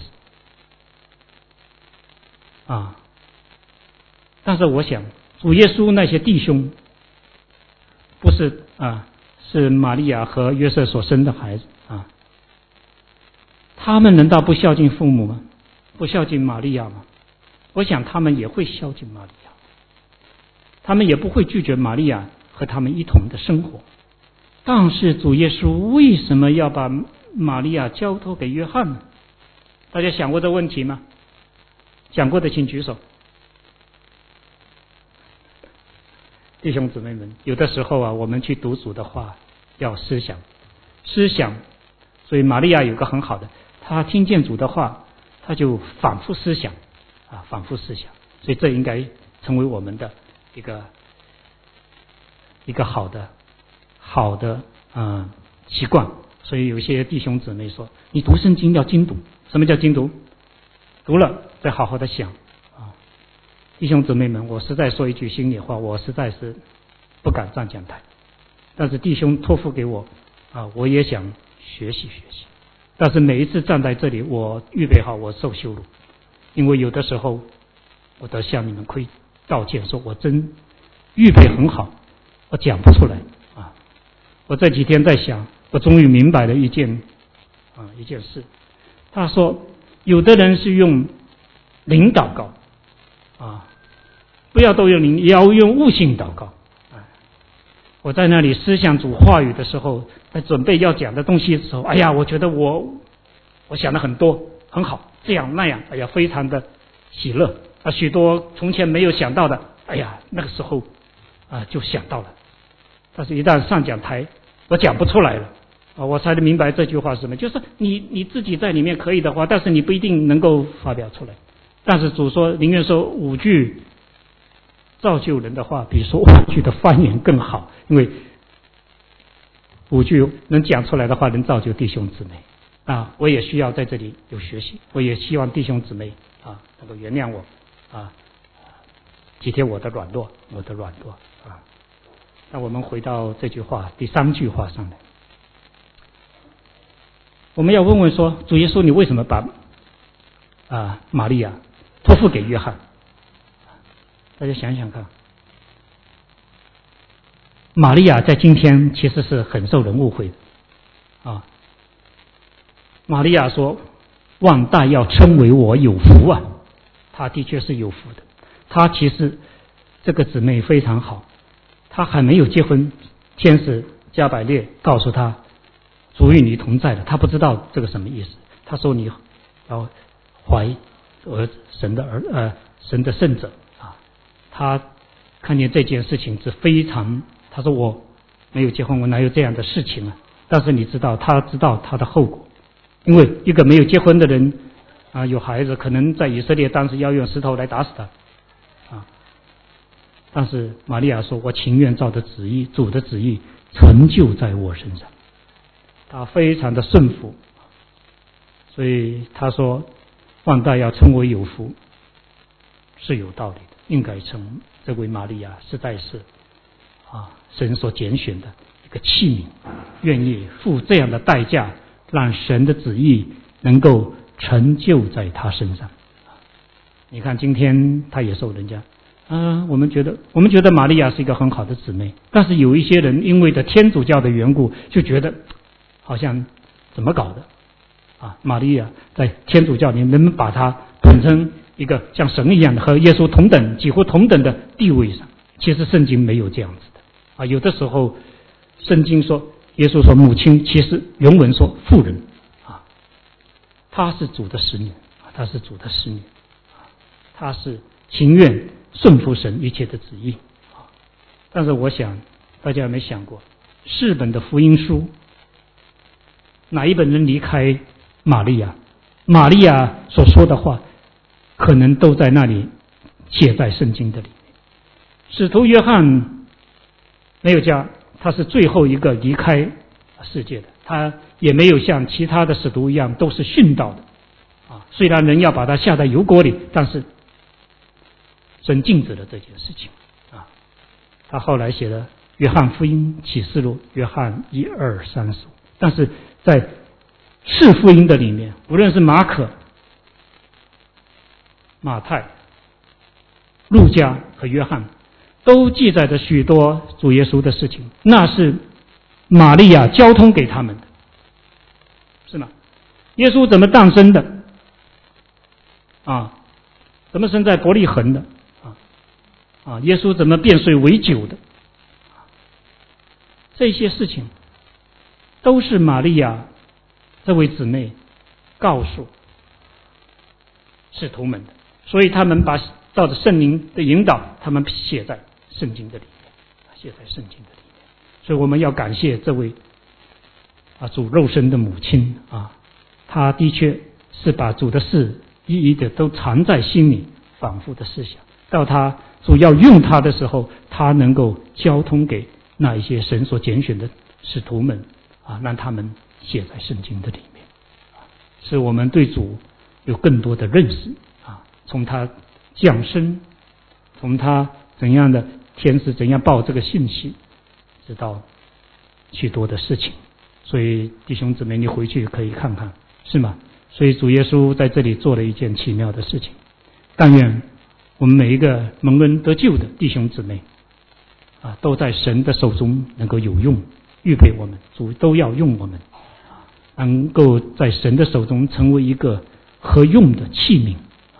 啊，但是我想主耶稣那些弟兄不是啊，是玛利亚和约瑟所生的孩子啊，他们难道不孝敬父母吗？不孝敬玛利亚吗？我想他们也会孝敬玛利亚，他们也不会拒绝玛利亚和他们一同的生活。但是主耶稣为什么要把玛利亚交托给约翰呢？大家想过这问题吗？想过的请举手。弟兄姊妹们，有的时候啊，我们去读主的话要思想思想，所以玛利亚有个很好的，她听见主的话，她就反复思想啊，反复思想，所以这应该成为我们的一个一个好的好的啊、呃、习惯。所以有些弟兄姊妹说，你读圣经要精读。什么叫精读？读了再好好的想啊。弟兄姊妹们，我实在说一句心里话，我实在是不敢上讲台，但是弟兄托付给我啊，我也想学习学习。但是每一次站在这里，我预备好，我受羞辱，因为有的时候我都向你们亏道歉，说我真预备很好，我讲不出来啊。我这几天在想，我终于明白了一件啊一件事。他说，有的人是用灵祷告啊，不要都用灵，也要用悟性祷告。我在那里思想主话语的时候，在准备要讲的东西的时候，哎呀，我觉得我我想的很多，很好，这样那样，哎呀，非常的喜乐啊，许多从前没有想到的，哎呀，那个时候啊就想到了。但是，一旦上讲台，我讲不出来了啊，我才能明白这句话是什么，就是你你自己在里面可以的话，但是你不一定能够发表出来。但是主说，宁愿说五句造就人的话，比说万句的方言更好，因为五句能讲出来的话，能造就弟兄姊妹啊。我也需要在这里有学习，我也希望弟兄姊妹啊能够原谅我啊，体贴我的软弱，我的软弱啊。那我们回到这句话第三句话上来，我们要问问说，主耶稣，你为什么把啊玛利亚托付给约翰？大家想想看，玛利亚在今天其实是很受人误会的啊。玛利亚说：“望大要称为我有福啊！”她的确是有福的。她其实这个姊妹非常好，她还没有结婚，天使加百列告诉她：“主与你同在的。”她不知道这个什么意思。她说：“你要怀儿神的儿呃神的圣者。”他看见这件事情是非常，他说我没有结婚，我哪有这样的事情啊？但是你知道，他知道他的后果，因为一个没有结婚的人啊，有孩子，可能在以色列当时要用石头来打死他啊。但是玛利亚说：“我情愿照着旨意，主的旨意成就在我身上。”他非常的顺服，所以他说：“望大要称为有福，是有道理的。”应该称这位玛利亚实在是啊神所拣选的一个器皿，愿意付这样的代价，让神的旨意能够成就在他身上。你看今天他也受人家啊，我们觉得我们觉得玛利亚是一个很好的姊妹，但是有一些人因为的天主教的缘故，就觉得好像怎么搞的啊？玛利亚在天主教里能不能把她捧成一个像神一样的和耶稣同等几乎同等的地位上？其实圣经没有这样子的啊。有的时候圣经说耶稣说母亲，其实原文说妇人啊，她是主的使女啊，她是主的使女啊，她是情愿顺服神一切的旨意啊。但是我想大家有没有想过，四本的福音书哪一本能离开玛利亚？玛利亚所说的话可能都在那里写在圣经的里面。使徒约翰没有家，他是最后一个离开世界的，他也没有像其他的使徒一样都是殉道的啊。虽然人要把他下在油锅里，但是神禁止了这件事情啊。他后来写了约翰福音、启示录、约翰一二三书，但是在四福音的里面，无论是马可、马太、路加和约翰，都记载着许多主耶稣的事情，那是玛利亚交通给他们的，是吗？耶稣怎么诞生的啊？怎么生在伯利恒的啊？啊，耶稣怎么变水为酒的？这些事情都是玛利亚这位姊妹告诉使徒们的，所以他们把照着圣灵的引导，他们写在圣经的里面，写在圣经的里面。所以我们要感谢这位啊主肉身的母亲啊，她的确是把主的事一一的都藏在心里，反复的思想，到她主要用她的时候，她能够交通给那一些神所拣选的使徒们啊，让他们写在圣经的里面，使我们对主有更多的认识啊。从他降生，从他怎样的天使怎样报这个信息，知道许多的事情。所以弟兄姊妹，你回去可以看看，是吗？所以主耶稣在这里做了一件奇妙的事情。但愿我们每一个蒙恩得救的弟兄姊妹啊，都在神的手中能够有用，预备我们，主都要用我们，能够在神的手中成为一个合用的器皿。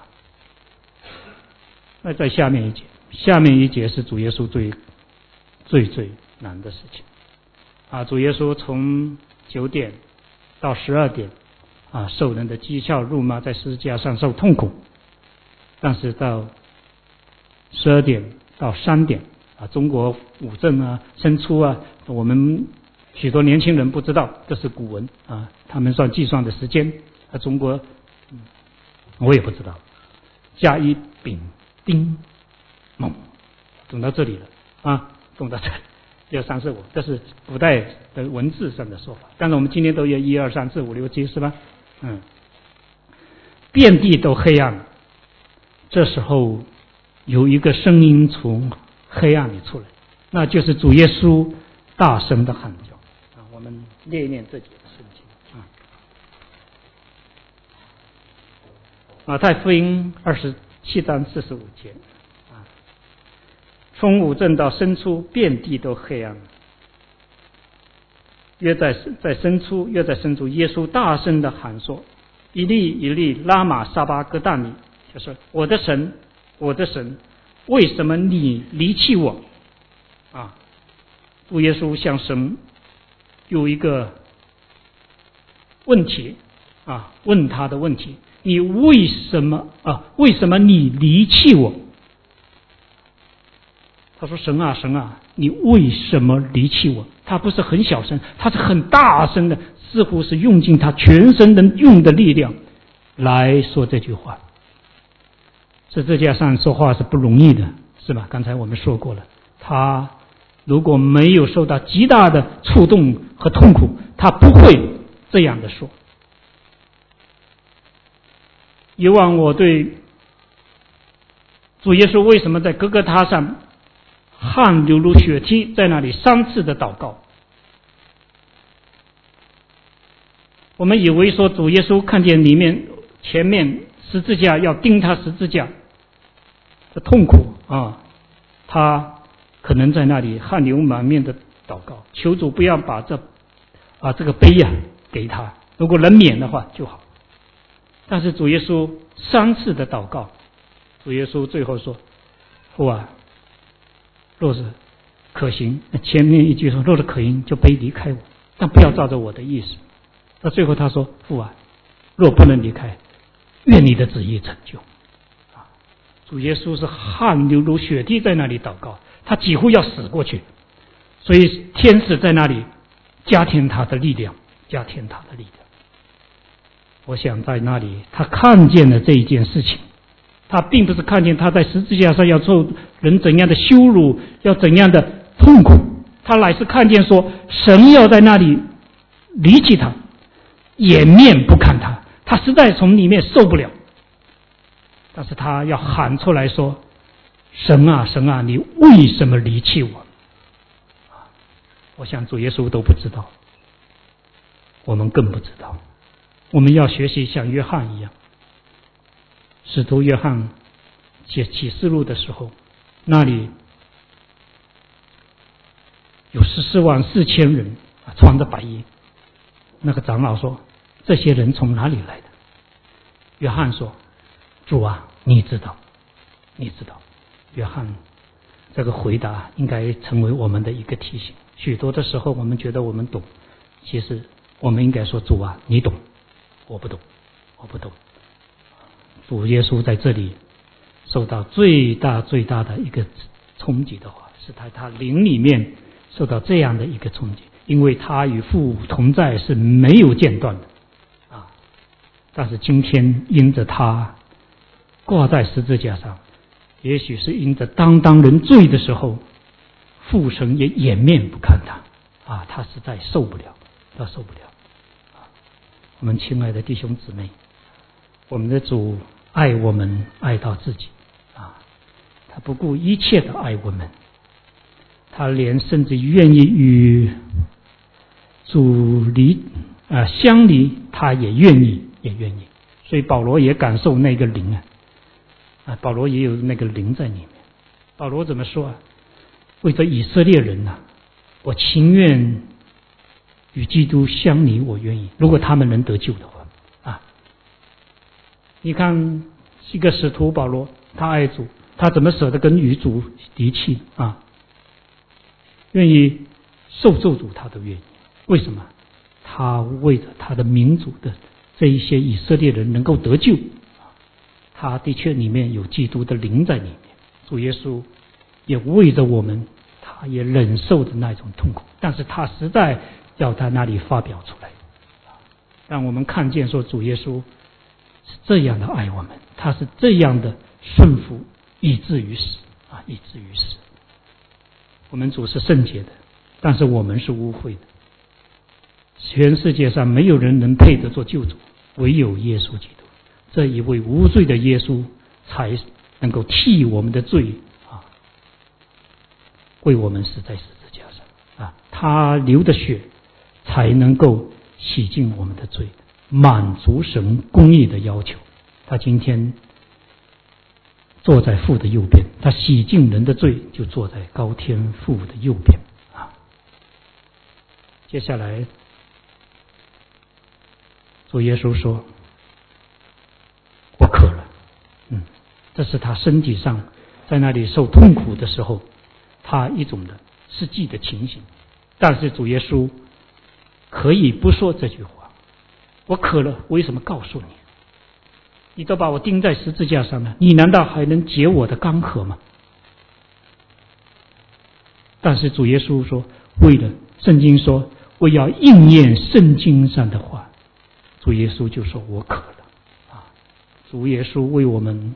那在下面一节，下面一节是主耶稣最最最难的事情啊！主耶稣从九点到十二点啊，受人的讥笑辱骂，在十字架上受痛苦。但是到十二点到三点啊，中国五正啊、申初啊，我们许多年轻人不知道这是古文啊，他们算计算的时间啊，中国、嗯、我也不知道。甲乙丙丁卯，懂到这里了啊，懂到这里，六三四五，这是古代的文字上的说法。但是我们今天都有一二三四五六七，是吧？嗯，遍地都黑暗。这时候有一个声音从黑暗里出来，那就是主耶稣大声的喊叫啊！我们念一念这几个圣经啊。马太福音二十七章四十五节啊，从五正到申初，遍地都黑暗。约在在申初，约在申初，耶稣大声的喊说：“以利以利，拉玛撒巴哥大尼。”就是我的神，我的神，为什么你离弃我？啊，主耶稣向神有一个问题啊，问他的问题：你为什么啊？为什么你离弃我？他说：“神啊，神啊，你为什么离弃我？”他不是很小声，他是很大声的，似乎是用尽他全身的用的力量来说这句话。十字架上说话是不容易的，是吧？刚才我们说过了，他如果没有受到极大的触动和痛苦，他不会这样的说。以往我对主耶稣为什么在哥哥他上汗流如血滴，在那里三次的祷告，我们以为说主耶稣看见里面前面十字架要钉他十字架的痛苦啊，他可能在那里汗流满面的祷告，求主不要把这啊这个杯呀、啊、给他，如果能免的话就好。但是主耶稣三次的祷告，主耶稣最后说：“父啊，若是可行，前面一句说若是可行，就杯离开我，但不要照着我的意思。”那最后他说：“父啊，若不能离开，愿你的旨意成就。”啊，主耶稣是汗流如血滴在那里祷告，他几乎要死过去，所以天使在那里加添他的力量，加添他的力量。我想在那里他看见了这一件事情，他并不是看见他在十字架上要受人怎样的羞辱，要怎样的痛苦，他乃是看见说神要在那里离弃他，掩面不看他，他实在从里面受不了，但是他要喊出来说：“神啊，神啊，你为什么离弃我？”我想主耶稣都不知道，我们更不知道。我们要学习像约翰一样，使徒约翰写启示录的时候，那里有十四万四千人穿着白衣，那个长老说：“这些人从哪里来的？”约翰说：“主啊，你知道，你知道。”约翰这个回答应该成为我们的一个提醒。许多的时候我们觉得我们懂，其实我们应该说：“主啊，你懂，我不懂，我不懂。”主耶稣在这里受到最大最大的一个冲击的话，是他他灵里面受到这样的一个冲击，因为他与父同在是没有间断的啊。但是今天因着他挂在十字架上，也许是因着当当人罪的时候， 父神也掩面不看他啊，他实在受不了，他受不了。啊，我们亲爱的弟兄姊妹，我们的主爱我们爱到自己啊，他不顾一切的爱我们，他连甚至愿意与主离啊相离，他也愿意，也愿意。所以保罗也感受那个灵啊，啊，保罗也有那个灵在里面。保罗怎么说啊？为着以色列人啊，我情愿与基督相离，我愿意。如果他们能得救的话啊，你看一个使徒保罗，他爱主，他怎么舍得跟与主离弃啊？愿意受咒诅他都愿意。为什么？他为着他的民族的这一些以色列人能够得救，他的确里面有基督的灵在里面。主耶稣也为着我们，他也忍受着那种痛苦，但是他实在要在那里发表出来，让我们看见说主耶稣是这样的爱我们，他是这样的顺服，以至于死啊，以至于死。我们主是圣洁的，但是我们是污秽的。全世界上没有人能配得做救主，唯有耶稣基督，这一位无罪的耶稣才能够替我们的罪啊，为我们死在十字架上啊，他流的血才能够洗净我们的罪，满足神公义的要求。他今天坐在父的右边，他洗净人的罪，就坐在高天父的右边啊。接下来主耶稣说我渴了，嗯，这是他身体上在那里受痛苦的时候他一种的实际的情形。但是主耶稣可以不说这句话，我渴了为什么告诉你？你都把我钉在十字架上了，你难道还能解我的干渴吗？但是主耶稣说，为了圣经说我要应验圣经上的话，主耶稣就说我渴了啊！主耶稣为我们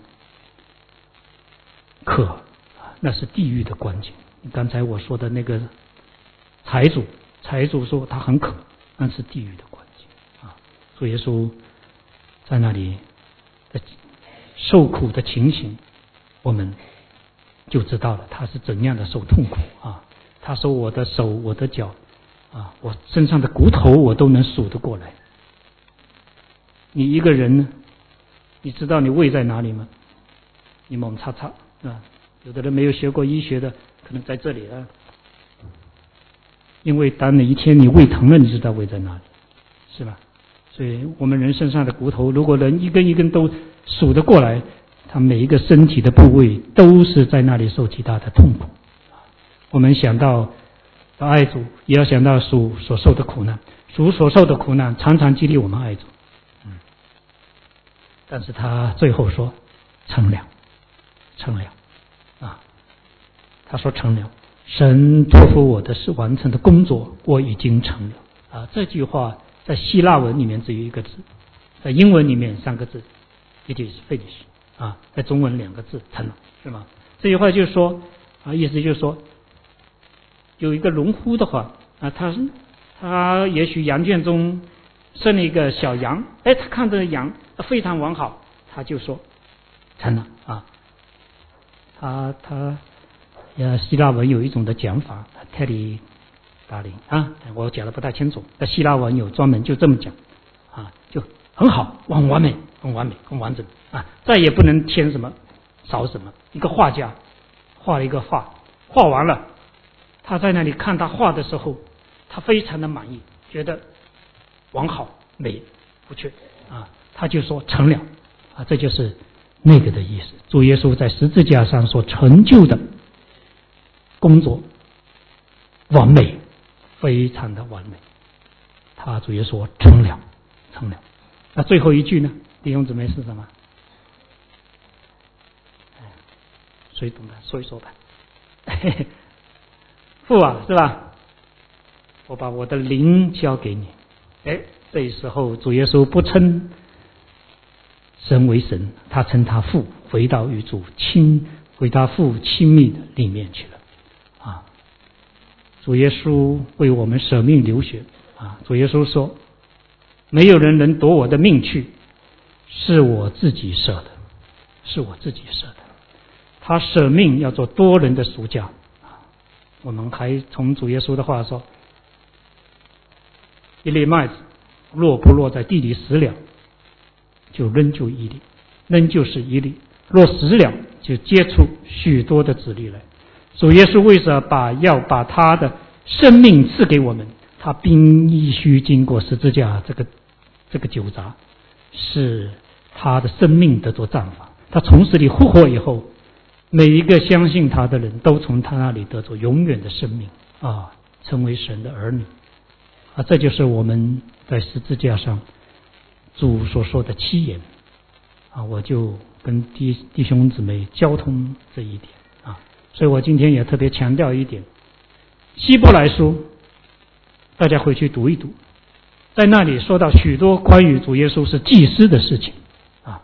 渴，那是地狱的光景。刚才我说的那个财主，财主说他很渴，那是地狱的光景啊！主耶稣在那里的受苦的情形，我们就知道了他是怎样的受痛苦啊！他说我的手我的脚啊，我身上的骨头我都能数得过来。你一个人呢，你知道你胃在哪里吗？你猛擦擦啊！有的人没有学过医学的，可能在这里啊。因为当哪一天你胃疼了，你知道胃在哪里，是吧？所以我们人身上的骨头，如果人一根一根都数得过来，他每一个身体的部位都是在那里受极大的痛苦。我们想到爱主，也要想到主所受的苦难。主所受的苦难常常激励我们爱主，嗯，但是他最后说成了，成了啊！他说成了，神托付我的是完成的工作，我已经成了啊！这句话在希腊文里面只有一个字，在英文里面三个字 ，it is finished 啊，在中文两个字成了，是吗？这句话就是说啊，意思就是说，有一个农夫的话啊，他他也许羊圈中生了一个小羊，哎，他看着羊非常完好，他就说成了啊。他他呃，希腊文有一种的讲法，泰里达林啊，我讲的不太清楚。在希腊文有专门就这么讲啊，就很好，很完美，很完美，很完整啊，再也不能添什么少什么。一个画家画了一个画，画完了，他在那里看他画的时候，他非常的满意，觉得完好美不缺啊，他就说成了啊，这就是那个的意思。主耶稣在十字架上所成就的工作完美，非常的完美。他主耶稣说成了，成了。那最后一句呢？弟兄姊妹是什么？谁懂的说一说吧。父啊，是吧？我把我的灵交给你。哎，这时候主耶稣不称神为神，他称他父，回到与主亲，回到父亲密的里面去了。啊， 主耶稣为我们舍命流血啊！主耶稣说：“没有人能夺我的命去，是我自己舍的，是我自己舍的。”他舍命要做多人的赎价。我们还从主耶稣的话说：“一粒麦子落不落在地里死了，就仍旧一粒，仍旧是一粒；若死了，就结出许多的子粒来。”主耶稣为什么把要把他的生命赐给我们？他必须经过十字架这个这个酒闸，是他的生命得着绽放。他从死里复活以后，每一个相信他的人都从他那里得着永远的生命啊，成为神的儿女啊！这就是我们在十字架上主所说的七言啊！我就跟弟弟兄姊妹交通这一点啊，所以我今天也特别强调一点，希伯来书大家回去读一读，在那里说到许多关于主耶稣是祭司的事情啊，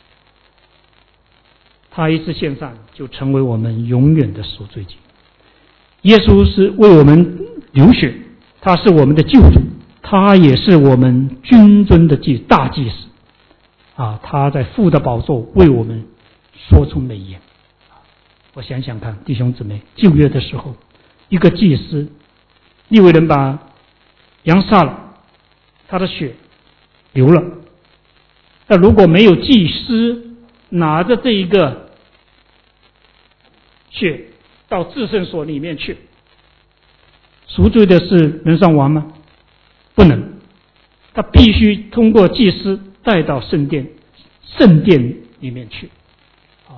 他一次献上就成为我们永远的赎罪祭。耶稣是为我们流血，他是我们的救主，他也是我们君尊的祭大祭司啊！他在父的宝座为我们说出美言。我想想看，弟兄姊妹，旧约的时候，一个祭司，利未人把羊杀了，他的血流了。那如果没有祭司拿着这一个血到至圣所里面去，赎罪的是能上王吗？不能，他必须通过祭司带到圣殿圣殿里面去啊。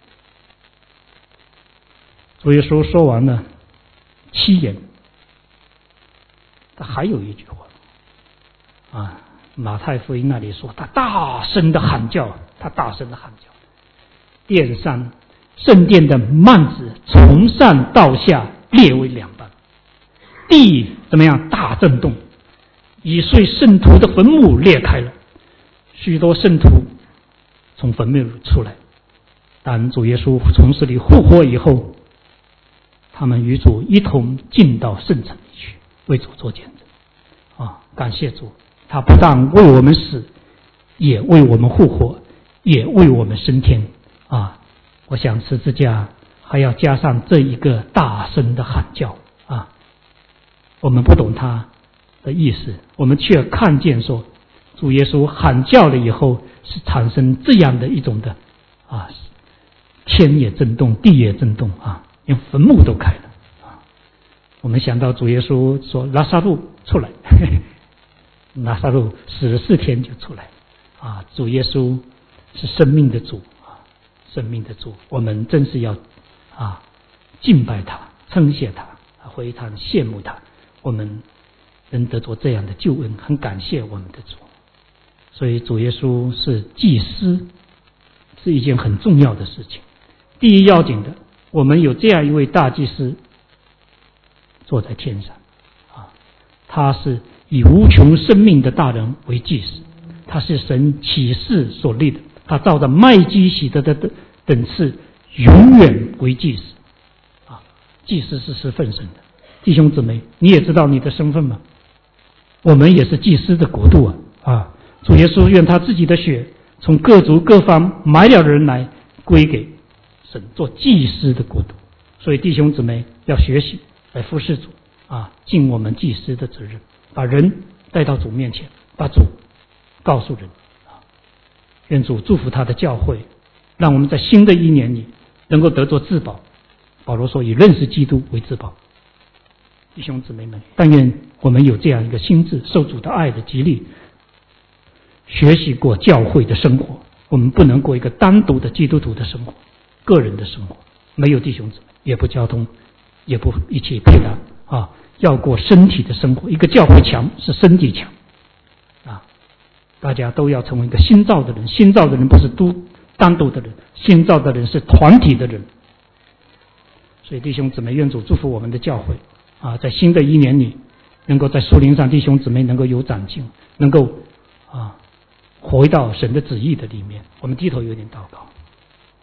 主耶稣说完了七言，他还有一句话啊，马太福音那里说他大声的喊叫，他大声的喊叫，殿上圣殿的幔子从上到下裂为两半，地怎么样大震动，以遂圣徒的坟墓裂开了，许多圣徒从坟墓出来，但主耶稣从死里复活以后，他们与主一同进到圣城里去，为主做见证啊！感谢主，他不但为我们死，也为我们复活，也为我们升天啊！我想十字架还要加上这一个大声的喊叫啊！我们不懂他的意思，我们却看见说主耶稣喊叫了以后，是产生这样的一种的啊，天也震动，地也震动啊，连坟墓都开了啊！我们想到主耶稣说拉撒路出来，呵呵，拉撒路死了四天就出来啊！主耶稣是生命的主啊，生命的主，我们真是要啊敬拜他，称谢他，非常羡慕他，我们能得着这样的救恩，很感谢我们的主。所以主耶稣是祭司，是一件很重要的事情。第一要紧的，我们有这样一位大祭司坐在天上啊，他是以无穷生命的大人为祭司，他是神启示所立的，他照着麦基洗德的等次永远为祭司啊！祭司是十分神的，弟兄姊妹，你也知道你的身份吗？我们也是祭司的国度啊！啊，主耶稣愿他自己的血从各族各方买了人来归给神，做祭司的国度。所以弟兄姊妹要学习来服侍主啊，尽我们祭司的责任，把人带到主面前，把主告诉人啊！愿主祝福他的教会，让我们在新的一年里能够得着自保。保罗说以认识基督为自保。弟兄姊妹们，但愿我们有这样一个心智，受主的爱的激励，学习过教会的生活。我们不能过一个单独的基督徒的生活，个人的生活，没有弟兄姊妹，也不交通，也不一起配搭啊！要过身体的生活。一个教会强是身体强啊！大家都要成为一个新造的人，新造的人不是独单独的人，新造的人是团体的人。所以弟兄姊妹，愿主祝福我们的教会啊，在新的一年里，能够在属灵上弟兄姊妹能够有长进，能够啊回到神的旨意的里面。我们低头有点祷告。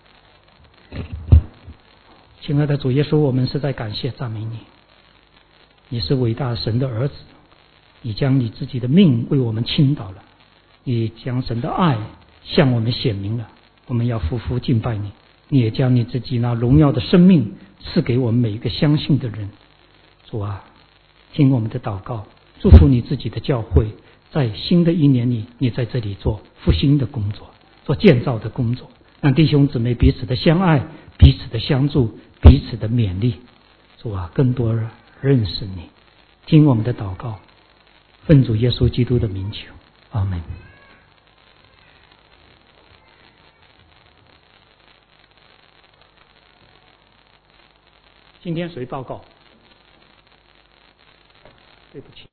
亲爱的主耶稣，我们是在感谢赞美你， 你是伟大神的儿子，你将你自己的命为我们倾倒了，你将神的爱向我们显明了，我们要匍匐敬拜你。你也将你自己那荣耀的生命赐给我们每一个相信的人。主啊，听我们的祷告，祝福你自己的教会，在新的一年里，你在这里做复兴的工作，做建造的工作，让弟兄姊妹彼此的相爱，彼此的相助，彼此的勉励。主啊，更多人认识你，听我们的祷告，奉主耶稣基督的名求，阿们。今天谁报告？对不起。